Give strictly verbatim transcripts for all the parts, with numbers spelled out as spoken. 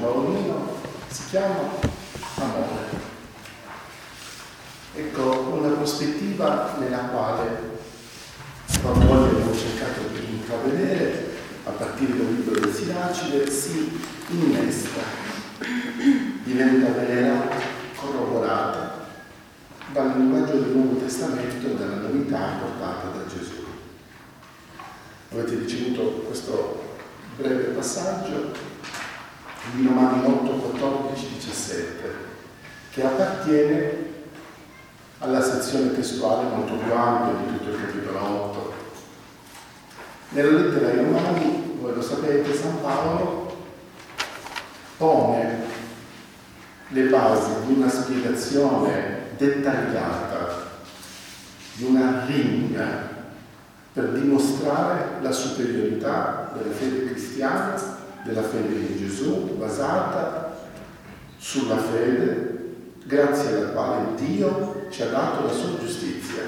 Paolino si chiama amore. Ecco, una prospettiva nella quale quando abbiamo cercato di intravedere, a partire dal libro del Siracide, si innesta, diventa vera, corroborata dal linguaggio del Nuovo Testamento e dalla novità portata da Gesù. Avete ricevuto questo breve passaggio di Romani otto, quattordici, diciassette, che appartiene alla sezione testuale molto più ampia di tutto il capitolo otto. Nella lettera ai Romani, voi lo sapete, San Paolo pone le basi di una spiegazione dettagliata, di una ringa per dimostrare la superiorità della fede cristiana, della fede in Gesù, basata sulla fede grazie alla quale Dio ci ha dato la sua giustizia.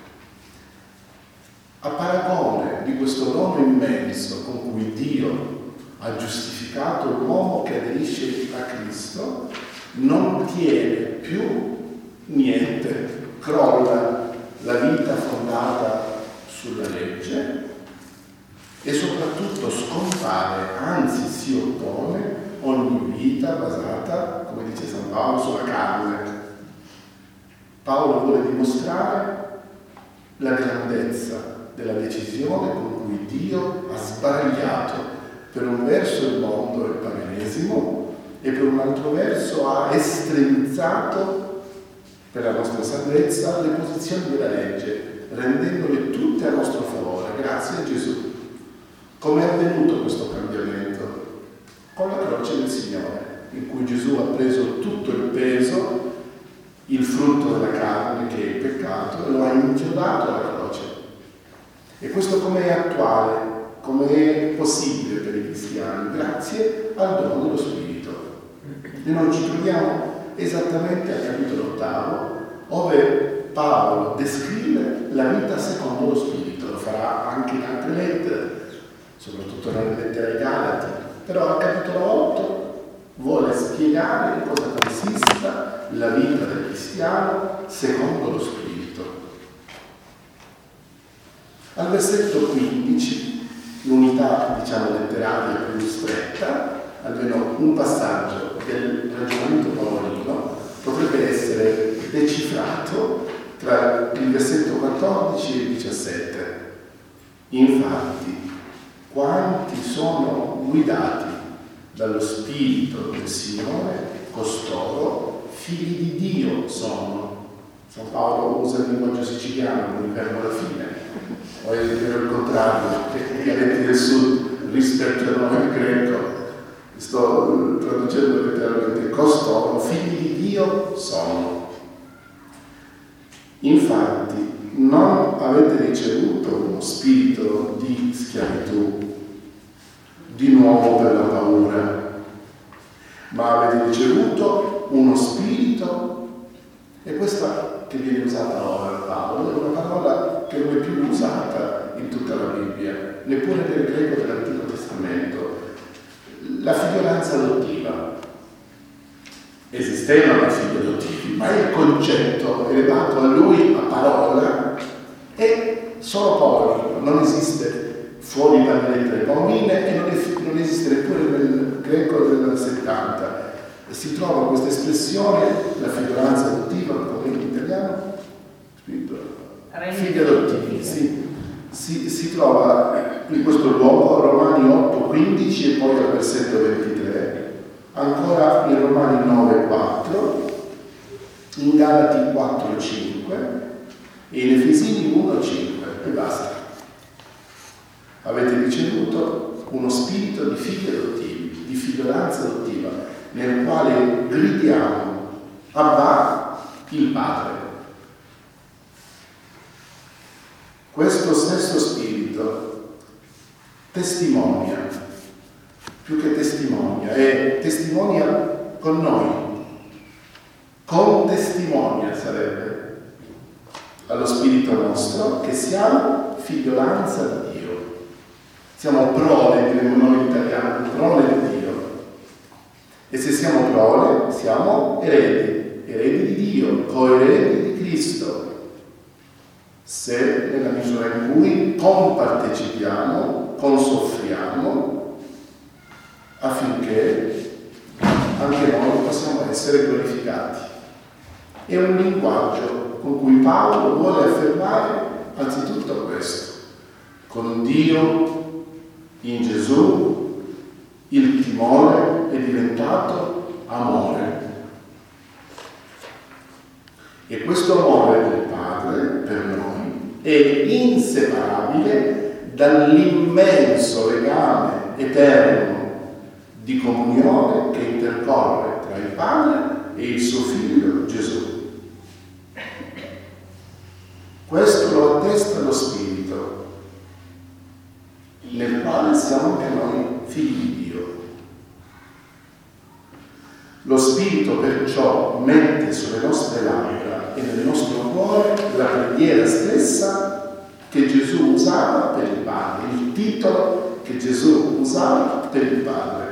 A paragone di questo dono immenso con cui Dio ha giustificato l'uomo che aderisce a Cristo, non tiene più niente, crolla la vita fondata sulla legge e soprattutto scompare, anzi si oppone, ogni vita basata, come dice San Paolo, sulla carne. Paolo vuole dimostrare la grandezza della decisione con cui Dio ha sbaragliato per un verso il mondo, il paganesimo, e per un altro verso ha estremizzato per la nostra salvezza le posizioni della legge, rendendole tutte a nostro favore, grazie a Gesù. Come è avvenuto questo cambiamento? Con la croce del Signore, in cui Gesù ha preso tutto il peso, il frutto della carne che è il peccato, e lo ha inchiodato alla croce. E questo come è attuale, come è possibile per i cristiani? Grazie al dono dello Spirito. E noi ci troviamo esattamente al capitolo ottavo, dove Paolo descrive la vita secondo lo Spirito. Lo farà anche in altre lettere, soprattutto nelle lettere ai Galati, però al capitolo otto vuole spiegare in cosa consista la vita del cristiano secondo lo Spirito. Al versetto quindici, l'unità diciamo letteraria più stretta, almeno un passaggio del ragionamento paolino potrebbe essere decifrato tra il versetto quattordici e il diciassette. Infatti, quanti sono guidati dallo Spirito del Signore, costoro figli di Dio sono. San Paolo usa il linguaggio siciliano con il verbo alla fine, o è il contrario, che gli adepti del sud rispecchiano il greco. Sto traducendo letteralmente: costoro figli di Dio sono. Infatti non avete ricevuto uno spirito di schiavitù di nuovo per la paura, ma avete ricevuto uno spirito, e questa che viene usata ora da Paolo è una parola che non è più usata in tutta la Bibbia, neppure nel greco dell'Antico Testamento, la figliolanza adottiva. Esistevano i figli adottivi, ma il concetto elevato a lui a parola è solo Paolo, non esiste fuori dalle lettere pauline e non, è, non esiste neppure nel greco del settanta. Si trova questa espressione, la figliolanza adottiva, come in italiano, figli adottivi, sì. Si, si trova in questo luogo, Romani otto quindici e poi al versetto ventitré, ancora in Romani nove quattro, in Galati quattro cinque e in Efesini uno cinque, e basta. Avete ricevuto uno spirito di figli adottivi, di figliolanza adottiva, nel quale gridiamo Abba, il Padre. Questo stesso spirito testimonia, più che testimonia, è testimonia con noi, contestimonia sarebbe allo spirito nostro che siamo figliolanza di Dio. Siamo prole, diremmo noi in italiano, prole di Dio. E se siamo prole, siamo eredi, eredi di Dio, coeredi di Cristo. Se nella misura in cui compartecipiamo, consoffriamo, affinché anche noi possiamo essere glorificati. È un linguaggio con cui Paolo vuole affermare anzitutto questo. Con Dio, in Gesù, il timore è diventato amore. E questo amore del Padre per noi è inseparabile dall'immenso legame eterno di comunione che intercorre tra il Padre e il suo Figlio Gesù. Questo lo attesta lo Spirito, nel quale siamo anche noi figli di Dio. Lo Spirito perciò mette sulle nostre labbra e nel nostro cuore la preghiera stessa che Gesù usava per il Padre, il titolo che Gesù usava per il Padre.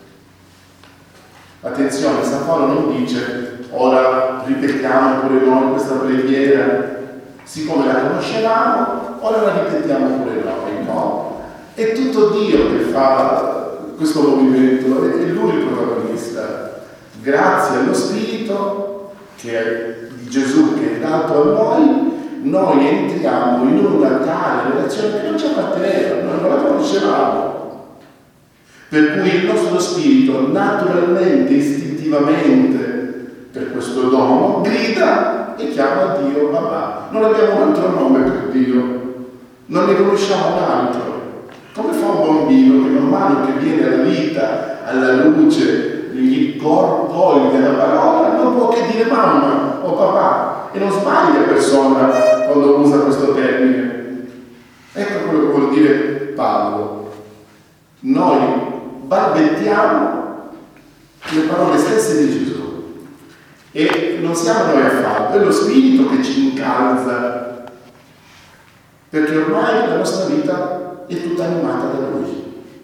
Attenzione, San Paolo non dice ora ripetiamo pure noi questa preghiera, siccome la conoscevamo, ora la ripetiamo pure noi, no? È tutto Dio che fa questo movimento, è Lui il protagonista. Grazie allo Spirito che è, di Gesù che è dato a noi, noi entriamo in una tale relazione che non ci apparteneva, noi non la conoscevamo. Per cui il nostro spirito, naturalmente, istintivamente, per questo dono, grida e chiama Dio papà. Non abbiamo un altro nome per Dio, non ne conosciamo un altro. Come fa un bambino che man mano che viene alla vita, alla luce, gli coglie la parola, non può che dire mamma o papà, e non sbaglia persona quando usa questo termine. Ecco quello che vuol dire Paolo. Noi balbettiamo le parole stesse di Gesù e non siamo noi a farlo, è lo Spirito che ci incalza, perché ormai la nostra vita è tutta animata da Lui.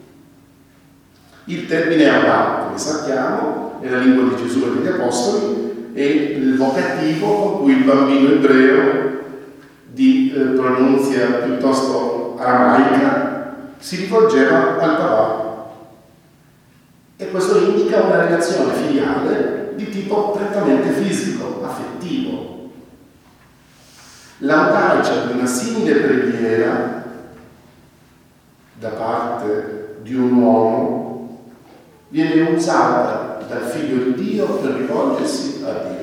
Il termine Abba, come sappiamo, nella lingua di Gesù e degli Apostoli, è il vocativo con cui il bambino ebreo di eh, pronunzia piuttosto aramaica si rivolgeva al papà. E questo indica una relazione filiale di tipo prettamente fisico, affettivo. L'audacia di una simile preghiera da parte di un uomo viene usata dal Figlio di Dio per rivolgersi a Dio.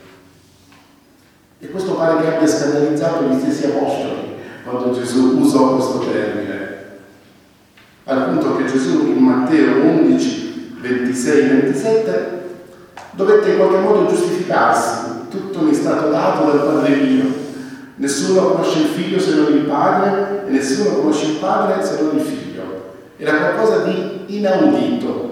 E questo pare che abbia scandalizzato gli stessi apostoli quando Gesù usò questo termine. Al punto che Gesù in Matteo undici, ventisei ventisette dovette in qualche modo giustificarsi. Tutto mi è stato dato dal Padre mio. Nessuno conosce il Figlio se non il Padre e nessuno conosce il Padre se non il Figlio. Era qualcosa di inaudito.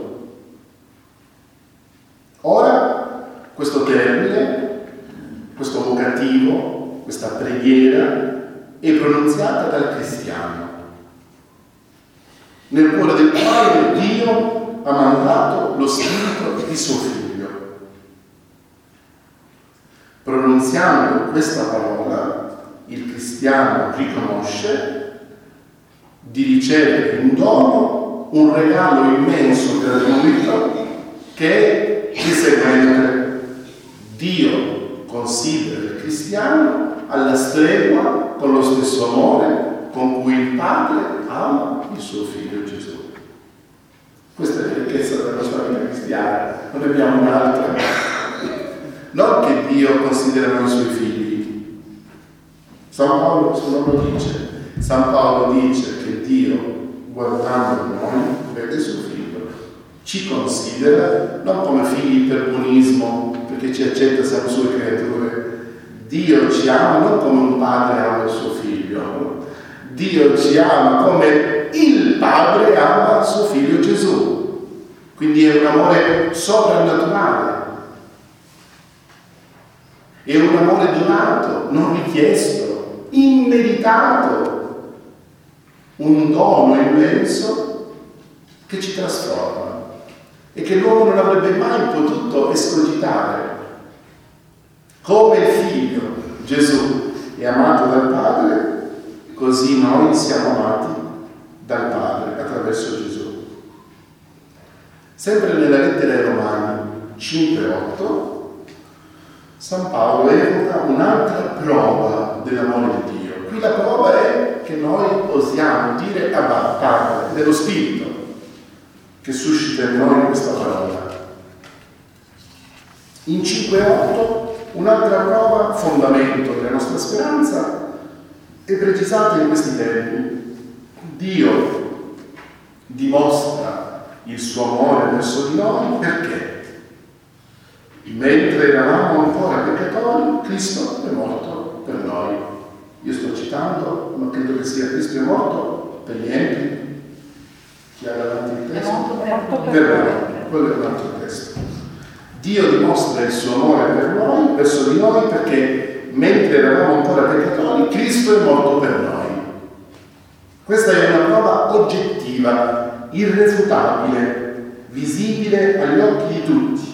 Ora, questo termine, questo vocativo, questa preghiera è pronunziata dal cristiano, nel cuore del quale Dio ha mandato lo Spirito di suo Figlio. Pronunziando questa parola, il cristiano riconosce di ricevere in dono un regalo immenso gratuito che è il seguente: Dio considera il cristiano alla stregua con lo stesso amore con cui il Padre ama il suo Figlio Gesù. Questa è la ricchezza della nostra vita cristiana, non abbiamo un'altra. Non che Dio considera i suoi figli. San Paolo non lo dice. San Paolo dice che Dio, guardando noi, vede suo Figlio. Ci considera non come figli per buonismo, perché ci accetta, siamo sue creature. Dio ci ama non come un padre ama il suo figlio. Dio ci ama come il Padre ama il suo Figlio Gesù. Quindi è un amore soprannaturale. È un amore donato, non richiesto, immeritato. Un dono immenso che ci trasforma. e che l'uomo non avrebbe mai potuto escogitare. Come il Figlio, Gesù, è amato dal Padre, così noi siamo amati dal Padre attraverso Gesù. Sempre nella lettera ai Romani cinque otto, San Paolo evoca un'altra prova dell'amore di Dio. Qui la prova è che noi osiamo dire Abba, Padre, dello Spirito che suscita in noi questa parola. In cinque otto un'altra prova, fondamento della nostra speranza, è precisata in questi termini. Dio dimostra il suo amore verso di noi perché? Mentre eravamo ancora peccatori, Cristo è morto per noi. Io sto citando, ma credo che sia Cristo è morto per gli empi. Chi ha davanti il testo? È morto per noi. Quello è un altro testo. Dio dimostra il suo amore per noi, verso di noi, perché mentre eravamo ancora peccatori, Cristo è morto per noi. Questa è una prova oggettiva, irrefutabile, visibile agli occhi di tutti,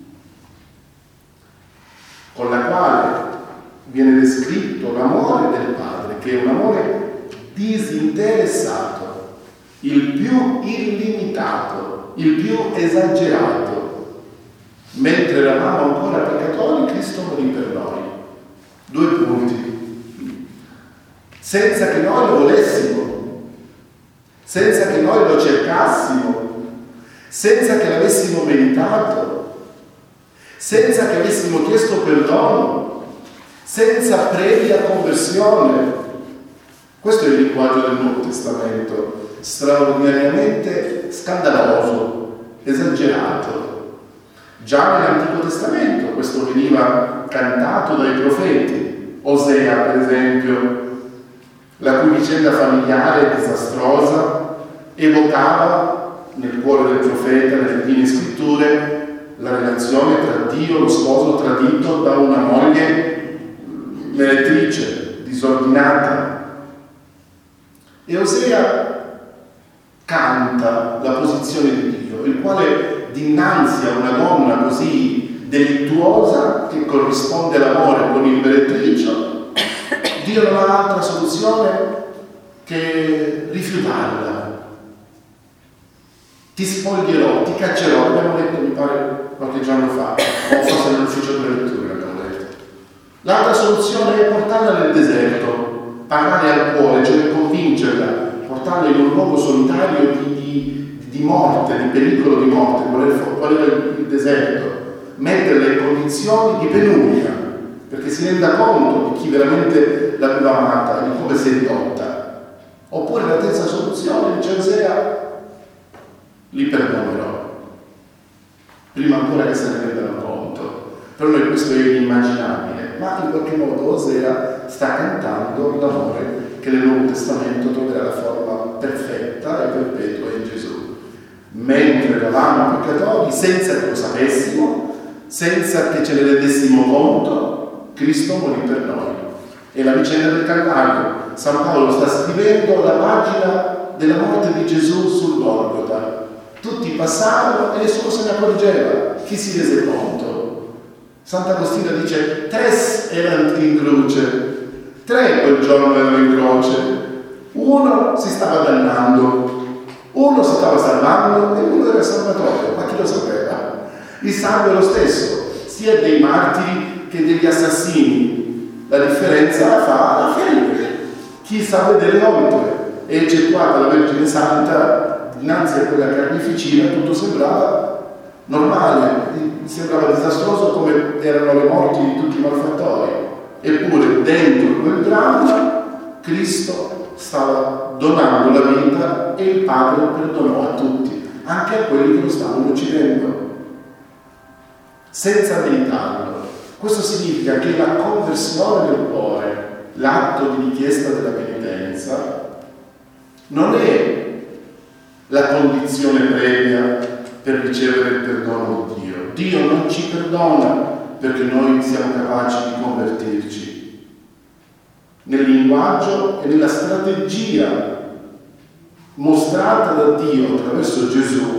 con la quale viene descritto l'amore del Padre, che è un amore disinteressato, il più illimitato, il più esagerato. Mentre eravamo ancora peccatori, Cristo morì per noi. Due punti. Senza che noi lo volessimo, senza che noi lo cercassimo, senza che l'avessimo meritato, senza che avessimo chiesto perdono, senza previa conversione. Questo è il linguaggio del Nuovo Testamento, straordinariamente scandaloso, esagerato. Già nell'Antico Testamento questo veniva cantato dai profeti. Osea, per esempio, la cui vicenda familiare disastrosa evocava nel cuore del profeta, nelle Divine Scritture, la relazione tra Dio, lo sposo tradito da una moglie meretrice, disordinata. E Osea canta la posizione di Dio, il quale dinanzi a una donna così delittuosa che corrisponde all'amore con il meretricio, Dio non ha altra soluzione che rifiutarla. Ti spoglierò, ti caccerò, abbiamo detto mi pare qualche giorno fa, o forse nell'ufficio delle letture abbiamo detto. L'altra soluzione è portarla nel deserto, parlare al cuore, cioè convincerla, portarla in un luogo solitario di, di di morte, di pericolo di morte, qual era il deserto, metterla in condizioni di penuria, perché si renda conto di chi veramente l'aveva amata, di come si è ridotta. Oppure la terza soluzione, dice Osea, li perdonerò, prima ancora che se ne rendano conto. Per noi questo è inimmaginabile, ma in qualche modo Osea sta cantando l'amore che nel Nuovo Testamento troverà la forma perfetta e perpetua in Gesù. Mentre eravamo peccatori, senza che lo sapessimo, senza che ce ne rendessimo conto, Cristo morì per noi. È la vicenda del Calvario. San Paolo sta scrivendo la pagina della morte di Gesù sul Golgota. Tutti passavano e nessuno se ne accorgeva. Chi si rese conto? Sant'Agostino dice: tre erano in croce, tre quel giorno erano in croce. Uno si stava dannando, uno si stava salvando e uno era salvatore, ma chi lo sapeva? Il sangue è lo stesso, sia dei martiri che degli assassini. La differenza la fa la fede. Chi sa vedere oltre, e eccettuata la Vergine Santa, dinanzi a quella carneficina tutto sembrava normale, sembrava disastroso come erano le morti di tutti i malfattori. Eppure dentro quel dramma Cristo stava donando la vita e il Padre perdonò a tutti, anche a quelli che lo stavano uccidendo, senza meritarlo. Questo significa che la conversione del cuore, l'atto di richiesta della penitenza, non è la condizione previa per ricevere il perdono di Dio. Dio non ci perdona perché noi siamo capaci di convertirci. Nel linguaggio e nella strategia mostrata da Dio attraverso Gesù,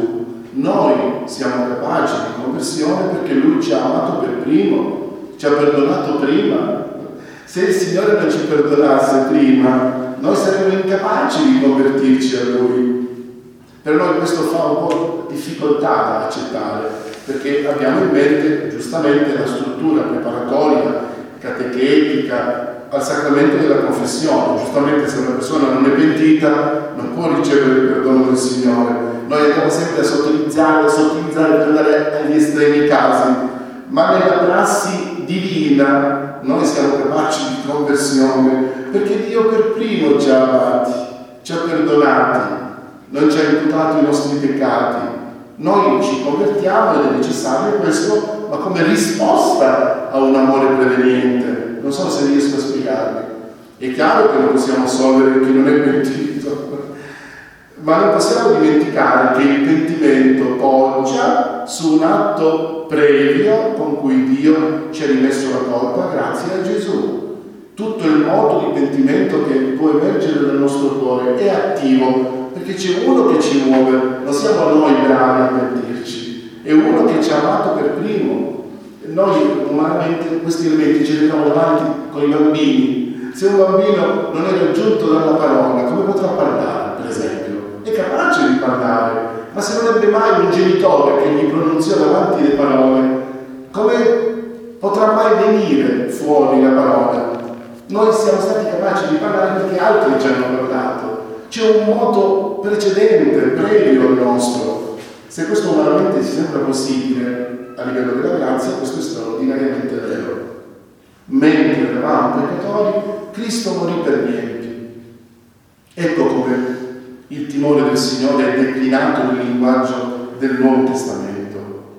Noi siamo capaci di conversione perché Lui ci ha amato per primo, ci ha perdonato prima. Se il Signore non ci perdonasse prima, noi saremmo incapaci di convertirci a Lui. Per noi questo fa un po' difficoltà da accettare, perché abbiamo in mente giustamente la struttura preparatoria, catechetica, al sacramento della confessione. Giustamente, se una persona non è pentita non può ricevere il perdono del Signore. Noi andiamo sempre a sottilizzare, a sottilizzare per andare agli estremi casi, ma nella prassi divina noi siamo capaci di conversione perché Dio per primo ci ha amati, ci ha perdonati, non ci ha imputato i nostri peccati. Noi ci convertiamo ed è necessario questo, ma come risposta a un amore preveniente. Non so se riesco a spiegarvi. È chiaro che non possiamo assolvere chi non è pentito, ma non possiamo dimenticare che il pentimento poggia su un atto previo con cui Dio ci ha rimesso la colpa grazie a Gesù. Tutto il modo di pentimento che può emergere dal nostro cuore è attivo, perché c'è uno che ci muove, non siamo noi bravi a pentirci, è uno che ci ha amato per primo. Noi umanamente questi elementi ce li abbiamo davanti con i bambini. Se un bambino non è raggiunto dalla parola, come potrà parlare, per esempio? È capace di parlare, ma se non ebbe mai un genitore che gli pronunziò davanti le parole, come potrà mai venire fuori la parola? Noi siamo stati capaci di parlare perché altri ci hanno parlato. C'è un modo precedente, previo al nostro. Se questo umanamente ci sembra possibile a livello della grazia, questo è straordinariamente vero. Mentre eravamo peccatori, Cristo morì per niente. Ecco come il timore del Signore è declinato nel linguaggio del Nuovo Testamento.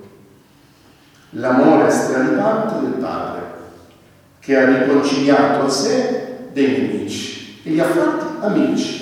L'amore straripante del Padre, che ha riconciliato a sé dei nemici e li ha fatti amici.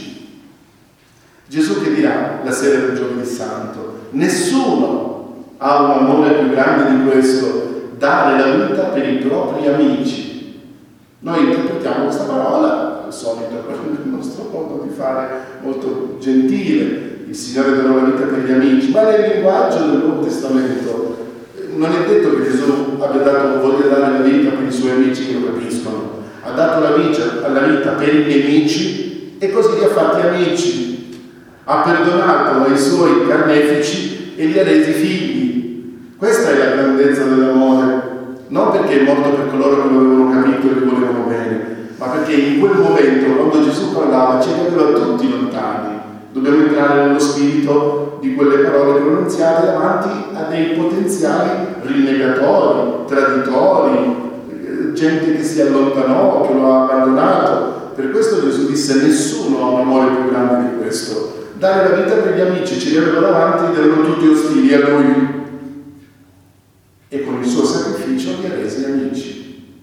Gesù che dirà la sera del Giovedì Santo: nessuno ha un amore più grande di questo, dare la vita per i propri amici. Noi interpretiamo questa parola, al solito, il nostro modo di fare molto gentile, il Signore darà la vita per gli amici, ma nel linguaggio del Nuovo Testamento non è detto che Gesù abbia dato, voglia dare la vita per i suoi amici che lo capiscono, ha dato la vita, la vita per i nemici e così li ha fatti amici, ha perdonato ai suoi carnefici e li ha resi figli. Questa è la grandezza dell'amore, non perché è morto per coloro che lo avevano capito e lo volevano bene, ma perché in quel momento, quando Gesù parlava, ci aveva tutti lontani. Dobbiamo entrare nello spirito di quelle parole pronunziate davanti a dei potenziali rinnegatori, traditori, gente che si allontanò, che lo ha abbandonato. Per questo Gesù disse: nessuno ha un amore più grande di questo. Dare la vita per gli amici, ce li aveva davanti ed erano tutti ostili a lui. E con il suo sacrificio li ha resi amici.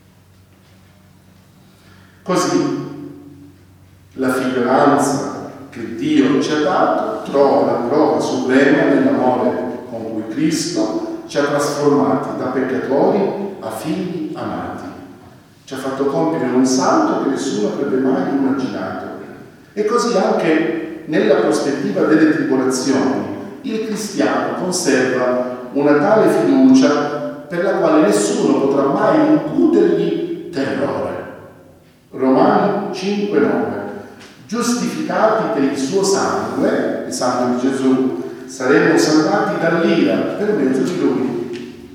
Così la figliolanza che Dio ci ha dato trova la prova suprema nell'amore con cui Cristo ci ha trasformati da peccatori a figli amati. Ci ha fatto compiere un salto che nessuno avrebbe mai immaginato. E così anche nella prospettiva delle tribolazioni il cristiano conserva una tale fiducia per la quale nessuno potrà mai incutergli terrore. Romani cinque nove. Giustificati per il suo sangue, il sangue di Gesù, saremo salvati dall'ira per mezzo di Lui.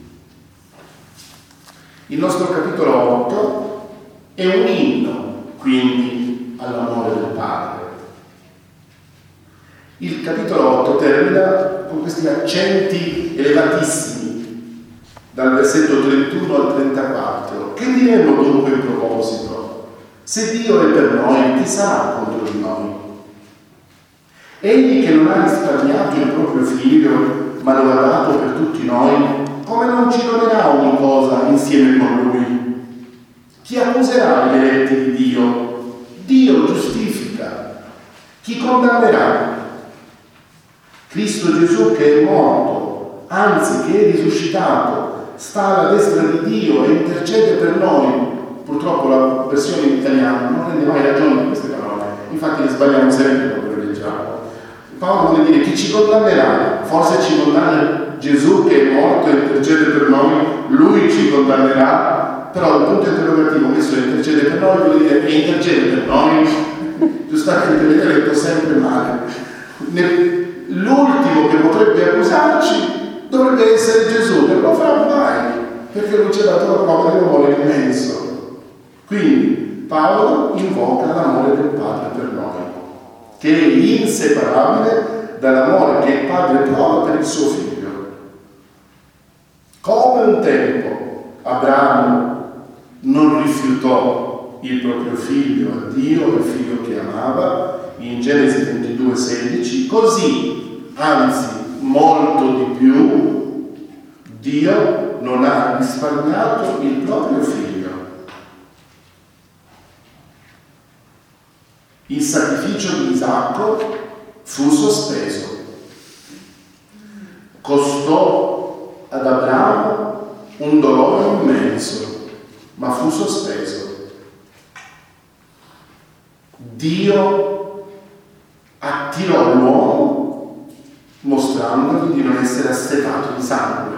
Il nostro capitolo otto è un inno, quindi, all'amore del Padre. Il capitolo otto termina con questi accenti elevatissimi, dal versetto trentuno al trentaquattro. Che diremo dunque in proposito? Se Dio è per noi, chi sarà contro di noi? Egli che non ha risparmiato il proprio figlio, ma lo ha dato per tutti noi, come non ci donerà ogni cosa insieme con Lui? Chi accuserà gli eletti di Dio? Dio giustifica. Chi condannerà? Cristo Gesù che è morto, anzi che è risuscitato, sta alla destra di Dio e intercede per noi. Purtroppo la versione in italiano non rende mai ragione di queste parole, infatti le sbagliamo sempre quando le leggiamo. Paolo vuole dire: chi ci condannerà? Forse ci condanna Gesù che è morto e intercede per noi, lui ci condannerà, però il punto interrogativo messo intercede per noi vuol dire che intercede per noi. Giustamente avete letto sempre male. L'ultimo che potrebbe accusarci dovrebbe essere Gesù, che non lo farà mai, perché lui ci ha dato la prova dell'amore immenso. Quindi Paolo invoca l'amore del Padre per noi, che è inseparabile dall'amore che il Padre prova per il suo figlio. Come un tempo Abramo non rifiutò il proprio figlio a Dio, il figlio che amava, in Genesi ventidue sedici, così, anzi molto di più, Dio non ha risparmiato il proprio figlio. Il sacrificio di Isacco fu sospeso. Costò ad Abramo un dolore immenso, ma fu sospeso. Dio attirò l'uomo mostrandogli di non essere assetato di sangue.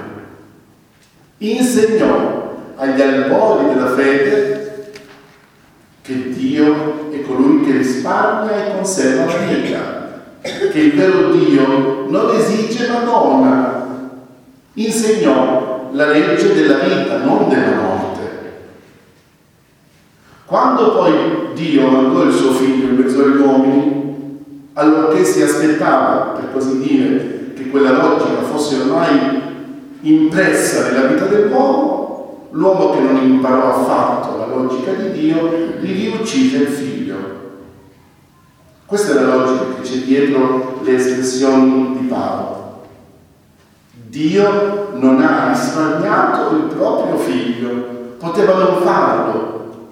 Insegnò agli albori della fede che Dio è colui che risparmia e conserva la vita, che il vero Dio non esige ma dona. Insegnò la legge della vita, non della morte. Quando poi Dio mandò il suo figlio in mezzo agli uomini, allorché si aspettava, per così dire, che quella logica fosse ormai impressa nella vita dell'uomo, l'uomo che non imparò affatto la logica di Dio, gli riuccise il figlio. Questa è la logica che c'è dietro le espressioni di Paolo. Dio non ha risparmiato il proprio figlio, poteva non farlo.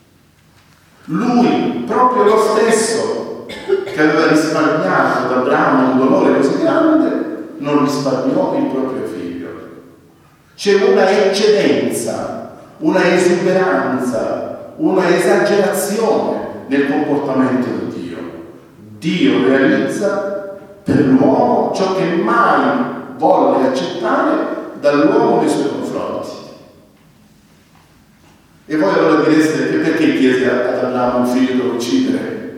Lui, proprio lo stesso, che aveva risparmiato ad Abramo un dolore così grande, non risparmiò il proprio figlio. C'è una eccedenza, una esuberanza, una esagerazione nel comportamento di Dio. Dio realizza per l'uomo ciò che mai volle accettare dall'uomo nei suoi confronti. E voi allora direste: perché chiese ad Abramo un figlio da uccidere?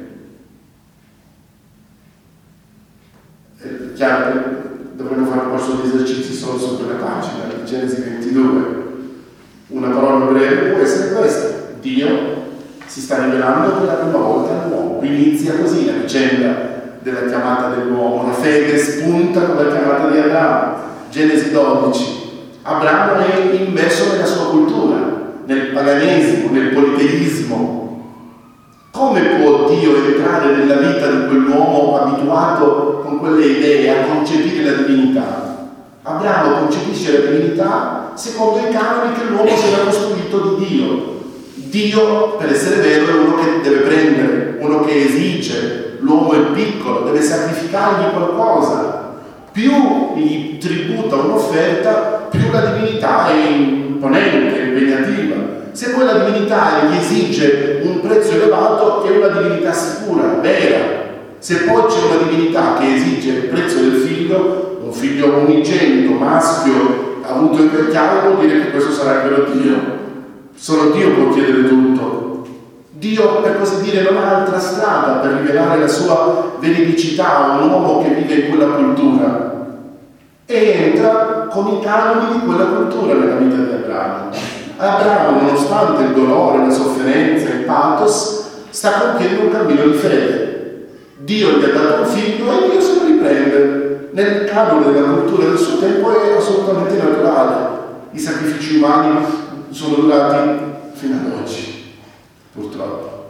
È chiaro, dovremmo fare un corso di esercizi solo su quella pagina di Genesi ventidue. Una parola breve può essere questa: Dio si sta rivelando per la prima volta all'uomo. Inizia così la vicenda della chiamata dell'uomo. La fede spunta con la chiamata di Abramo. Genesi dodici. Abramo è immerso nella sua cultura, nel paganesimo, nel politeismo. Come può Dio entrare nella vita di quell'uomo abituato con quelle idee a concepire la divinità? Abramo concepisce la divinità secondo i canoni che l'uomo si era costruito di Dio. Dio, per essere vero, è uno che deve prendere, uno che esige. L'uomo è piccolo, deve sacrificargli qualcosa. Più gli tributa un'offerta, più la divinità è imponente, impegnativa. Se poi la divinità gli esige un prezzo elevato, è una divinità sicura, vera. Se poi c'è una divinità che esige il prezzo del figlio, un figlio unigenito, maschio, avuto in quel chiaro, vuol dire che questo sarà il vero Dio. Solo Dio può chiedere tutto. Dio, per così dire, non ha altra strada per rivelare la sua veridicità a un uomo che vive in quella cultura, e entra con i canoni di quella cultura nella vita di Abramo. Abramo, nonostante il dolore, la sofferenza, il pathos, sta compiendo un cammino di fede. Dio gli ha dato un figlio e Dio se lo riprende. Nel canone della cultura del suo tempo è assolutamente naturale. I sacrifici umani sono durati fino ad oggi, purtroppo.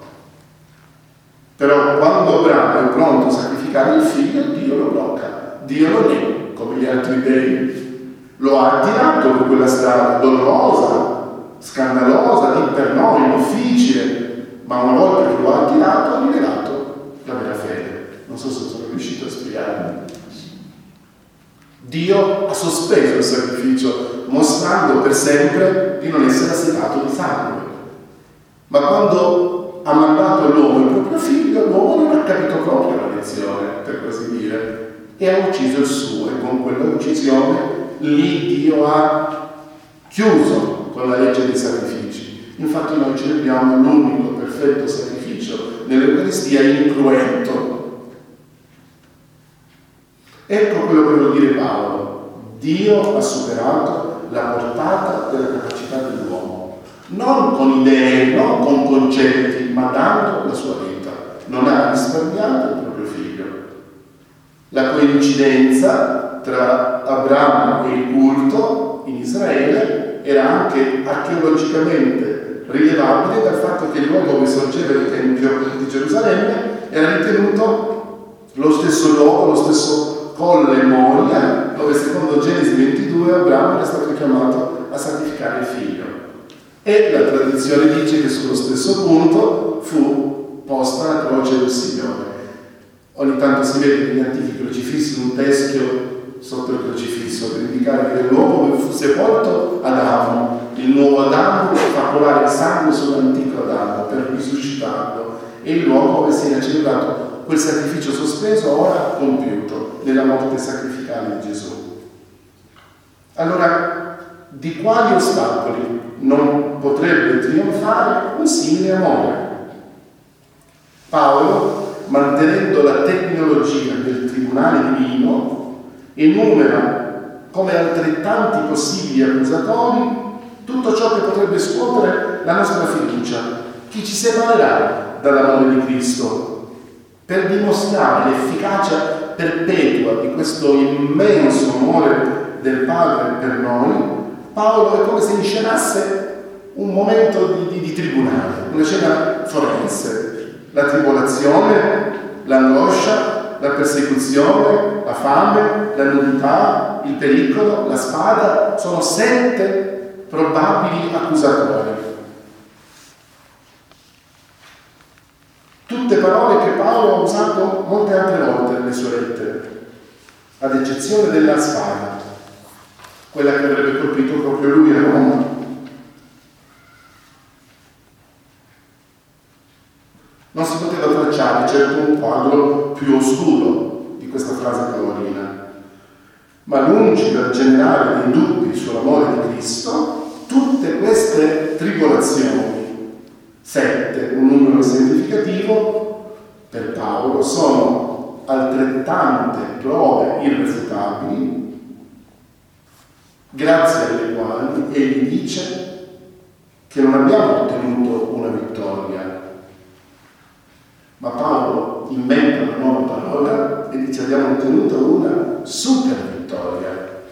Però quando Abramo è pronto a sacrificare il figlio, Dio lo blocca. Dio non è come gli altri dei. Lo ha attirato per quella strada dolorosa, scandalosa, per noi difficile, ma una volta che lo ha attirato ha rivelato la vera fede. Non so se sono riuscito a spiegarmi. Dio ha sospeso il sacrificio, mostrando per sempre di non essere assetato di sangue. Ma quando ha mandato l'uomo il proprio figlio, l'uomo non ha capito proprio la lezione, per così dire, e ha ucciso il suo, e con quella uccisione lì Dio ha chiuso con la legge dei sacrifici. Infatti noi celebriamo l'unico perfetto sacrificio nell'Eucaristia incruento. Ecco quello che vuol dire Paolo: Dio ha superato la portata della capacità dell'uomo, non con idee, non con concetti, ma dando la sua vita. Non ha risparmiato il proprio figlio. La coincidenza tra Abramo e il culto in Israele era anche archeologicamente rilevabile dal fatto che il luogo dove sorgeva il Tempio di Gerusalemme era ritenuto lo stesso luogo, lo stesso Colle Moria, dove secondo Genesi ventidue Abramo era stato chiamato a sacrificare il figlio. E la tradizione dice che sullo stesso punto fu posta la croce del Signore. Ogni tanto si vede negli antichi crocifissi un teschio sotto il crocifisso per indicare che l'uomo dove fu sepolto Adamo, il nuovo Adamo fa colare il sangue sull'antico Adamo per risuscitarlo, e il luogo dove si era celebrato quel sacrificio sospeso ora compiuto nella morte sacrificale di Gesù. Allora, di quali ostacoli non potrebbe trionfare un simile amore? Paolo, mantenendo la tecnologia del tribunale divino, enumera come altrettanti possibili accusatori tutto ciò che potrebbe scuotere la nostra fiducia, chi ci separerà dall'amore di Cristo, per dimostrare l'efficacia perpetua di questo immenso amore del Padre per noi. Paolo è come se inscenasse un momento di, di, di tribunale, una scena forense. La tribolazione, l'angoscia, la persecuzione, la fame, la nudità, il pericolo, la spada sono sette probabili accusatori. Tutte parole che Paolo ha usato molte altre volte nelle sue lettere, ad eccezione della spada, quella che avrebbe colpito proprio lui a Roma. Non si poteva tracciare certo un quadro più oscuro di questa frase paolina, ma lungi dal generare dei dubbi sull'amore di Cristo, tutte queste tribolazioni, sette, un numero significativo, per Paolo sono altrettante prove irrefutabili, grazie alle quali egli dice che non abbiamo ottenuto una vittoria. Ma Paolo inventa una nuova parola e dice: abbiamo ottenuto una super vittoria.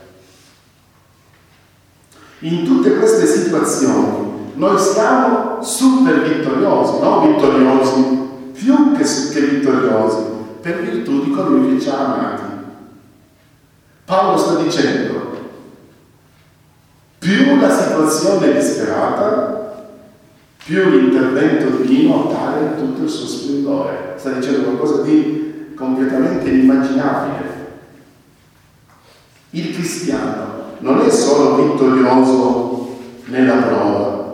In tutte queste situazioni noi siamo super vittoriosi, non vittoriosi, più che, che vittoriosi, per virtù di colui che ci ha amati. Paolo sta dicendo: più la situazione è disperata, più l'intervento divino appare in tutto il suo splendore. Sta dicendo qualcosa di completamente inimmaginabile. Il cristiano non è solo vittorioso nella prova,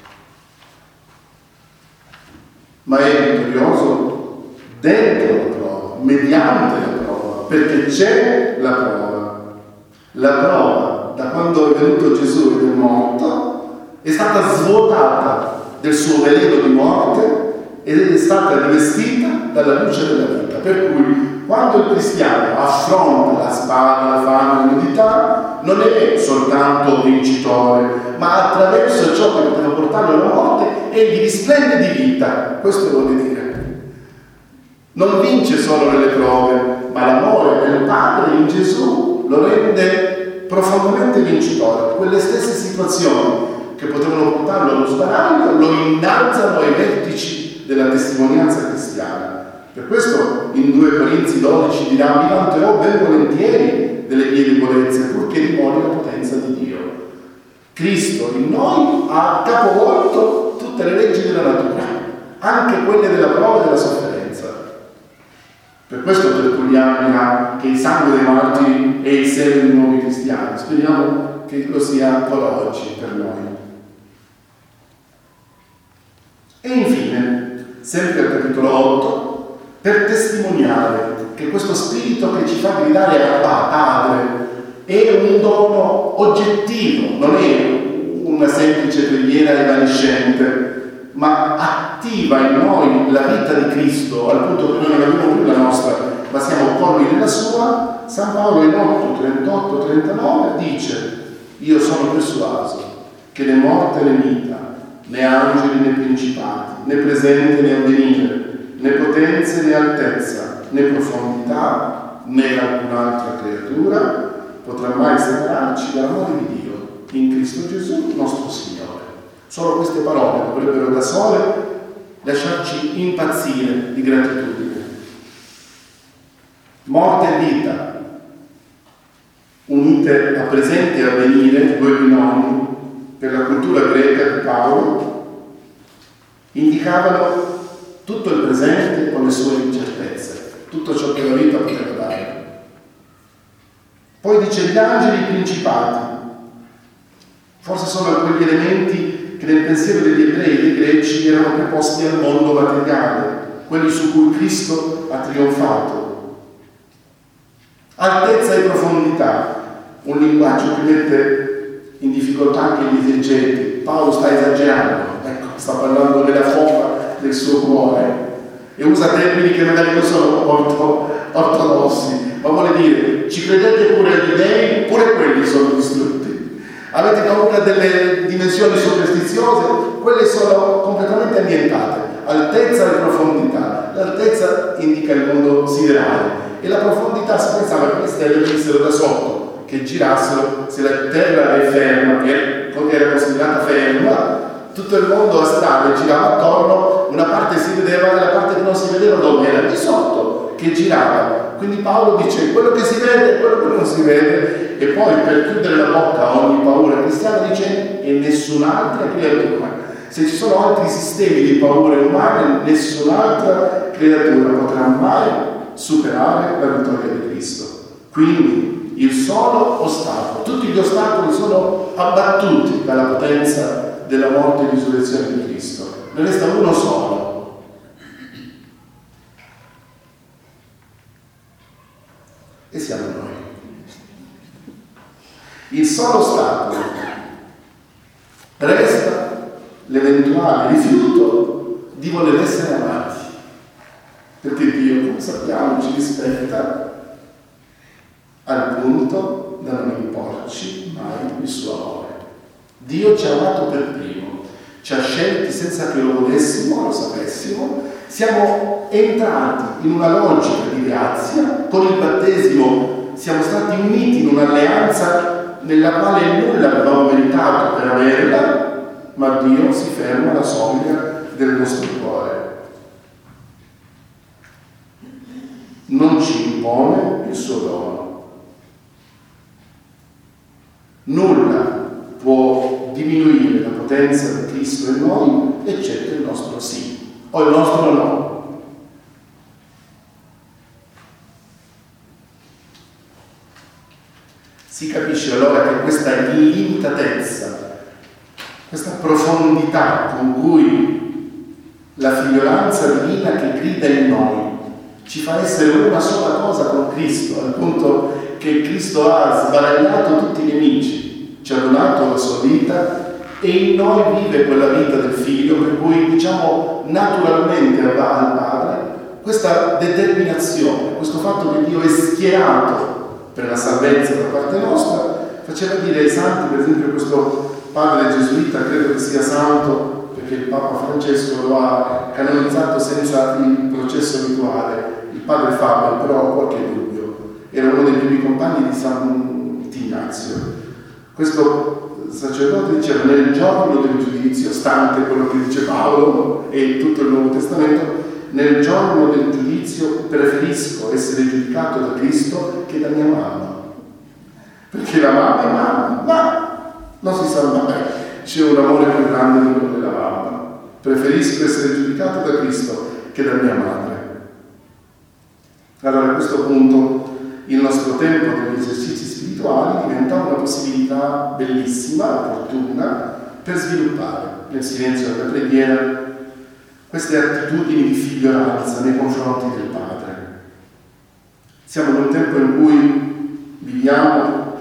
ma è vittorioso dentro la prova, mediante la prova, perché c'è la prova. La prova, da quando è venuto Gesù ed è morto, è stata svuotata del suo veleno di morte ed è stata rivestita dalla luce della vita. Per cui quando il cristiano affronta la spada, la fame, la nudità, non è soltanto vincitore, ma attraverso ciò che poteva portarlo alla morte egli risplende di vita. Questo vuol dire: non vince solo nelle prove, ma l'amore del Padre in Gesù lo rende profondamente vincitore. Quelle stesse situazioni che potevano portarlo allo sbaraglio lo innalzano ai vertici della testimonianza cristiana. Per questo in due Corinzi dodici dirà: mi vanterò ben volentieri delle mie debolezze, purché dimori la potenza di Dio. Cristo in noi ha capovolto tutte le leggi della natura, anche quelle della prova e della sofferenza. Per questo Tertulliano dirà che il sangue dei martiri è il seme dei nuovi cristiani. Speriamo che lo sia ancora oggi per noi. E infine, sempre al capitolo otto, per testimoniare che questo spirito che ci fa gridare a Padre è un dono oggettivo, non è una semplice preghiera evanescente, ma attiva in noi la vita di Cristo, al punto che noi non abbiamo più la nostra, ma siamo colmi nella sua. San Paolo in otto, trentotto, trentanove dice: io sono persuaso che né morte né vita, né angeli né principati, né presente né avvenire, né potenze né altezza, né profondità, né alcun'altra creatura potrà mai separarci dall'amore di Dio in Cristo Gesù nostro Signore. Solo queste parole dovrebbero da sole lasciarci impazzire di gratitudine. Morte e vita, unite a presente e avvenire, due binoni per la cultura greca di Paolo, indicavano tutto il presente con le sue incertezze, tutto ciò che la vita poteva dare. Poi dice gli angeli e i principati. Forse sono quegli elementi che nel pensiero degli ebrei e dei greci erano preposti al mondo materiale, quelli su cui Cristo ha trionfato. Altezza e profondità, un linguaggio che mette in difficoltà anche gli esegeti. Paolo sta esagerando, ecco, sta parlando della foca del suo cuore e usa termini che magari non sono molto ortodossi, ma vuole dire: ci credete pure agli dei, pure quelli sono distrutti. Avete paura delle dimensioni superstiziose? Quelle sono completamente annientate. Altezza e profondità. L'altezza indica il mondo siderale e la profondità si pensava che le stelle venissero da sotto, che girassero. Se la terra è ferma, che era considerata ferma, tutto il mondo astrale girava attorno, una parte si vedeva e la parte che non si vedeva dove era? Di sotto, che girava. Quindi Paolo dice: quello che si vede, quello che non si vede. E poi, per chiudere la bocca a ogni paura cristiana, dice: e nessun'altra creatura. Se ci sono altri sistemi di paure umane, nessun'altra creatura potrà mai superare la vittoria di Cristo. Quindi il solo ostacolo, tutti gli ostacoli sono abbattuti dalla potenza della morte e risurrezione di Cristo. Ne resta uno solo. E siamo noi. Il solo ostacolo resta l'eventuale rifiuto di voler essere amati, perché Dio, come sappiamo, ci rispetta al punto da non imporci mai il suo amore. Dio ci ha amato per primo, ci ha scelti senza che lo volessimo, lo sapessimo. Siamo entrati in una logica di grazia, con il battesimo siamo stati uniti in un'alleanza nella quale nulla avevamo meritato per averla, ma Dio si ferma alla soglia del nostro cuore. Non ci impone il suo dono. Nulla può diminuire la potenza di Cristo in noi, eccetto il nostro sì o il nostro no. Si capisce allora che questa illimitatezza, questa profondità con cui la figliolanza divina che grida in noi ci fa essere una sola cosa con Cristo, al punto che Cristo ha sbaragliato tutti i nemici, ci ha donato la sua vita e in noi vive quella vita del Figlio, per cui diciamo naturalmente va al Padre. Questa determinazione, questo fatto che Dio è schierato per la salvezza da parte nostra, faceva dire ai santi, per esempio questo padre gesuita, credo che sia santo perché il Papa Francesco lo ha canonizzato senza il processo rituale, il padre Fabio, però ho qualche dubbio, era uno dei primi compagni di Sant'Ignazio. Questo sacerdote diceva: nel giorno del giudizio, stante quello che dice Paolo e tutto il Nuovo Testamento, nel giorno del giudizio preferisco essere giudicato da Cristo che da mia mamma, perché la mamma è mamma, ma non si sa mai, c'è un amore più grande di quello della mamma. Preferisco essere giudicato da Cristo che da mia madre. Allora, a questo punto il nostro tempo degli esercizi spirituali diventa una possibilità bellissima, opportuna, per sviluppare nel silenzio della preghiera queste attitudini di figliolanza nei confronti del Padre. Siamo in un tempo in cui viviamo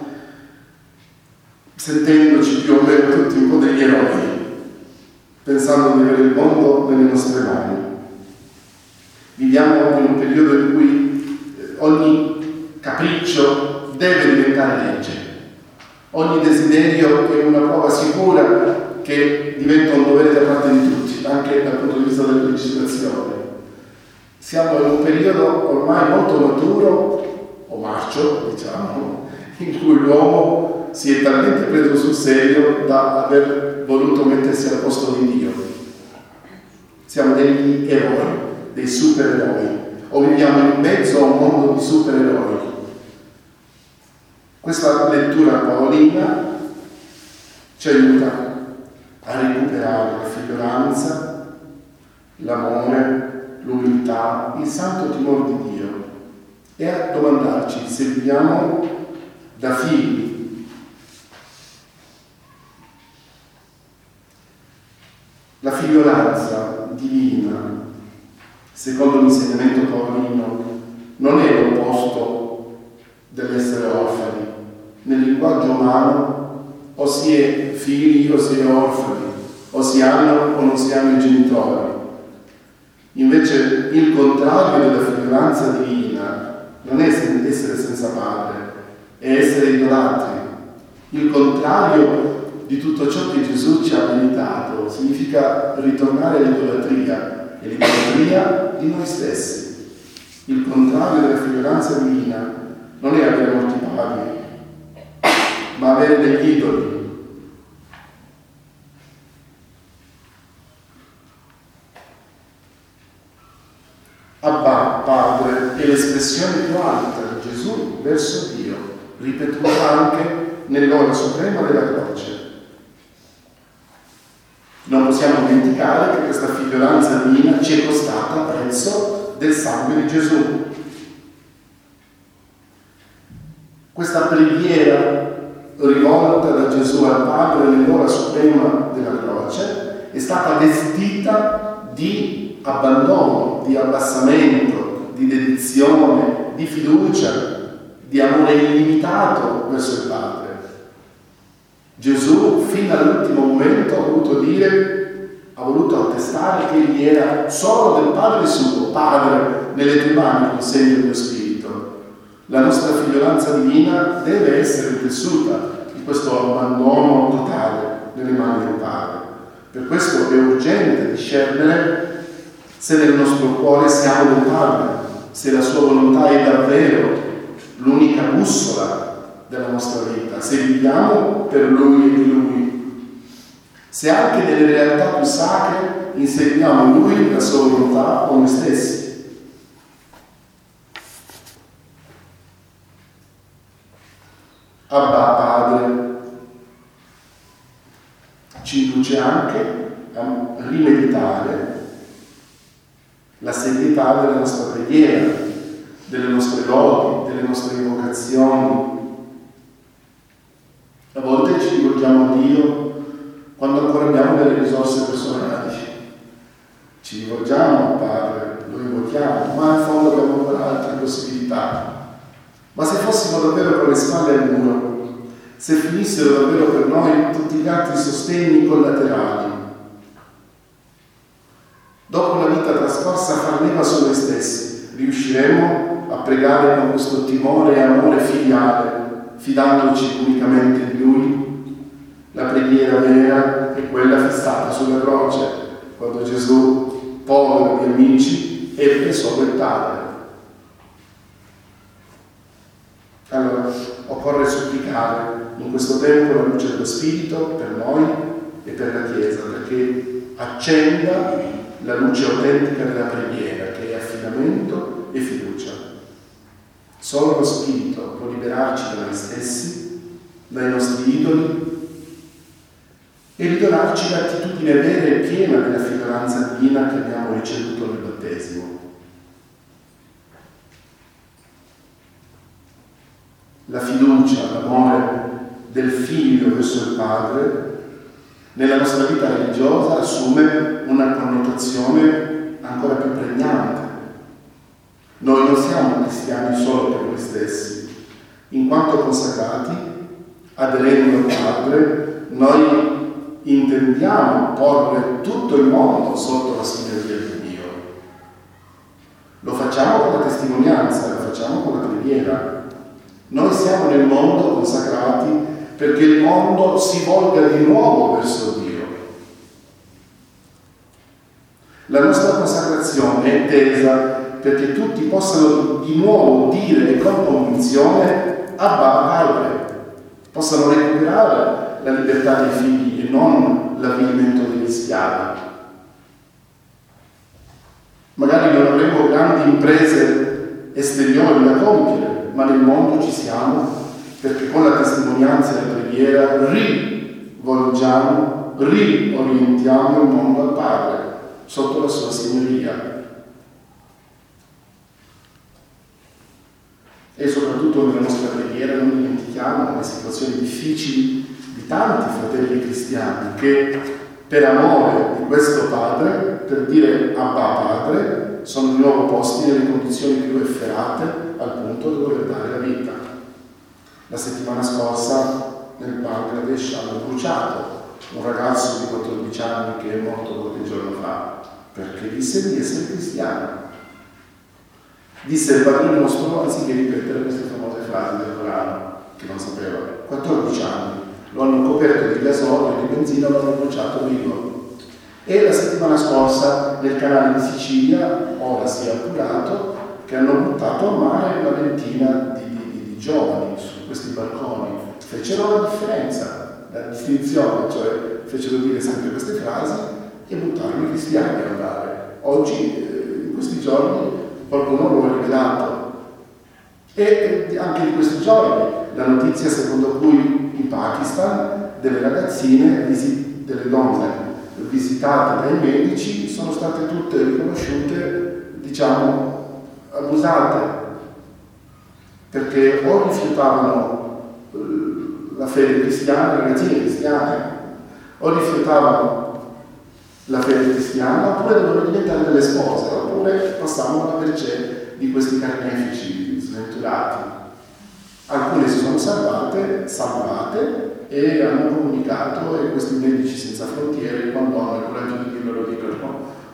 sentendoci più o meno tutti un po' degli eroi, pensando di avere il mondo nelle nostre mani. Viviamo in un periodo in cui ogni capriccio deve diventare legge, ogni desiderio è una prova sicura che diventa un dovere da parte di tutti, anche dal punto di vista della legislazione. Siamo in un periodo ormai molto maturo, o marcio, diciamo, in cui l'uomo si è talmente preso sul serio da aver voluto mettersi al posto di Dio. Siamo degli eroi, dei supereroi, o viviamo in mezzo a un mondo di supereroi. Questa lettura paolina ci aiuta a recuperare la figliolanza, l'amore, l'umiltà, il santo timore di Dio e a domandarci se viviamo da figli. La figliolanza divina, secondo l'insegnamento paolino, non è l'opposto dell'essere orfani. Nel linguaggio umano o si è figli o si è orfani, o si hanno o non si hanno i genitori. Invece il contrario della figliolanza divina non è essere senza padre, è essere idolatri. Il contrario di tutto ciò che Gesù ci ha meditato significa ritornare all'idolatria, e l'idolatria di noi stessi. Il contrario della figliolanza divina non è avere molti padri, ma avere degli idoli. Abba, Padre, è l'espressione più alta di Gesù verso Dio, ripetuta anche nell'ora suprema della croce. Non possiamo dimenticare che questa figliolanza divina ci è costata a prezzo del sangue di Gesù. Questa preghiera rivolta da Gesù al Padre nell'ora suprema della croce è stata vestita di abbandono, di abbassamento, di dedizione, di fiducia, di amore illimitato verso il Padre. Gesù fino all'ultimo momento ha voluto dire, ha voluto attestare che egli era solo del Padre suo. Padre, nelle tue mani consegno il mio spirito. La nostra figliolanza divina deve essere intessuta di questo abbandono totale nelle mani del Padre. Per questo è urgente discernere se nel nostro cuore siamo del Padre, se la sua volontà è davvero l'unica bussola della nostra vita, se viviamo per Lui e di Lui, se anche nelle realtà più sacre inseguiamo in Lui la sua volontà o noi stessi. Abba Padre ci induce anche a rimeditare la serietà della nostra preghiera, delle nostre lodi, delle nostre invocazioni. A volte ci rivolgiamo a Dio quando ancora abbiamo delle risorse personali. Ci rivolgiamo al Padre, lo invochiamo, ma in fondo abbiamo ancora altre possibilità. Ma se fossimo davvero con le spalle al muro, se finissero davvero per noi tutti gli altri sostegni collaterali, dopo una vita trascorsa a far leva su noi stessi, riusciremo a pregare con questo timore e amore filiale, fidandoci unicamente di Lui? La preghiera vera è quella fissata sulla croce, quando Gesù, povero di amici, ebbe solo il Padre. Allora, occorre supplicare in questo tempo la luce dello Spirito per noi e per la Chiesa, perché accenda la luce autentica della preghiera, che è affidamento e fiducia. Solo lo Spirito può liberarci da noi stessi, dai nostri idoli, e ridonarci l'attitudine vera e piena della figliolanza divina che abbiamo ricevuto nel battesimo. La fiducia, l'amore del Figlio verso il Padre nella nostra vita religiosa assume una connotazione ancora più pregnante. Noi non siamo cristiani solo per noi stessi, in quanto consacrati, aderendo al Padre, noi intendiamo porre tutto il mondo sotto la signoria di Dio. Lo facciamo con la testimonianza, lo facciamo con la preghiera. Noi siamo nel mondo consacrati perché il mondo si volga di nuovo verso Dio. La nostra consacrazione è tesa perché tutti possano di nuovo dire con convinzione Abba Padre, possano recuperare la libertà dei figli e non l'avvilimento degli schiavi. Magari non avremo grandi imprese esteriori da compiere, ma nel mondo ci siamo perché con la testimonianza e la preghiera rivolgiamo, riorientiamo il mondo al Padre sotto la sua signoria. E soprattutto nella nostra preghiera non dimentichiamo le situazioni difficili di tanti fratelli cristiani che per amore di questo Padre, per dire Abba Padre, sono di nuovo posti nelle condizioni più efferate al punto di dover dare la vita. La settimana scorsa nel Bangladesh hanno bruciato un ragazzo di quattordici anni che è morto qualche giorno fa perché disse di essere cristiano. Disse il padrino nostro anziché ripetere queste famose frasi del Corano che non sapeva. quattordici anni. Lo hanno coperto di gasolio e di benzina, lo hanno bruciato vivo. E la settimana scorsa nel canale di Sicilia, ora si è appurato, che hanno buttato a mare una ventina di, di, di giovani su questi balconi. Fecero la differenza, la distinzione, cioè fecero dire sempre queste frasi e buttarono i cristiani a mare. Oggi, eh, in questi giorni, qualcuno lo ha rivelato. E anche di questi giorni la notizia secondo cui in Pakistan delle ragazzine, delle donne visitate dai medici sono state tutte riconosciute, diciamo, abusate, perché o rifiutavano la fede cristiana, le ragazzine cristiane, o rifiutavano la fede cristiana, oppure dovevano diventare delle spose, oppure passavano alla mercé di questi carnefici sventurati. Alcune si sono salvate, salvate e hanno comunicato, e questi medici senza frontiere, quando hanno il coraggio di dirlo, lo dicono.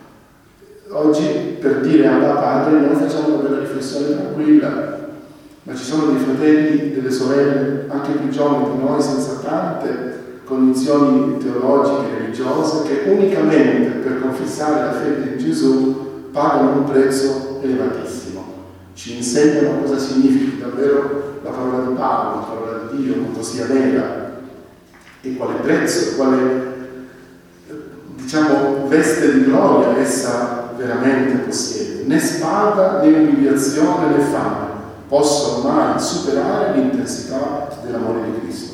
Oggi, per dire a padre, noi facciamo una bella riflessione tranquilla, ma ci sono dei fratelli, delle sorelle, anche più giovani di noi, senza tante condizioni teologiche e religiose, che unicamente per confessare la fede in Gesù pagano un prezzo elevatissimo. Ci insegnano cosa significa davvero la parola di Paolo, la parola di Dio, quanto sia vera e quale prezzo, quale, diciamo, veste di gloria essa veramente possiede. Né spada, né umiliazione, né fame possono mai superare l'intensità dell'amore di Cristo.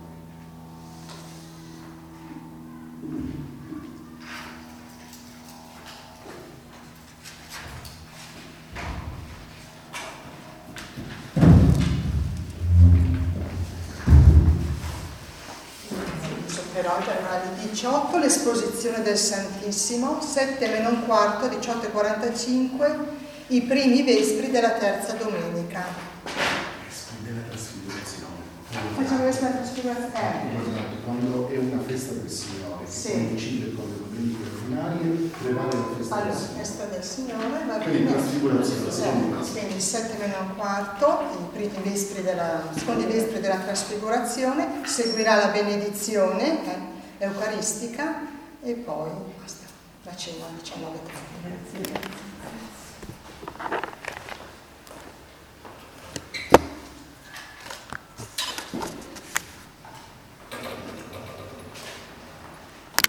diciotto l'esposizione del Santissimo, sette meno un quarto, diciotto e quarantacinque, i primi vespri della terza domenica. Della trasfigurazione. Facciamo questa trasfigurazione. Quando è una festa del Signore, che sì, coincide con le domeniche ordinarie, prevale la festa allora, del Signore. Festa del Signore, va quindi bene. trasfigurazione. Sì, quindi sette meno un quarto, i primi vespri della, secondi vespri della trasfigurazione, seguirà la benedizione eh, eucaristica e poi basta, la cena diciannove e trenta.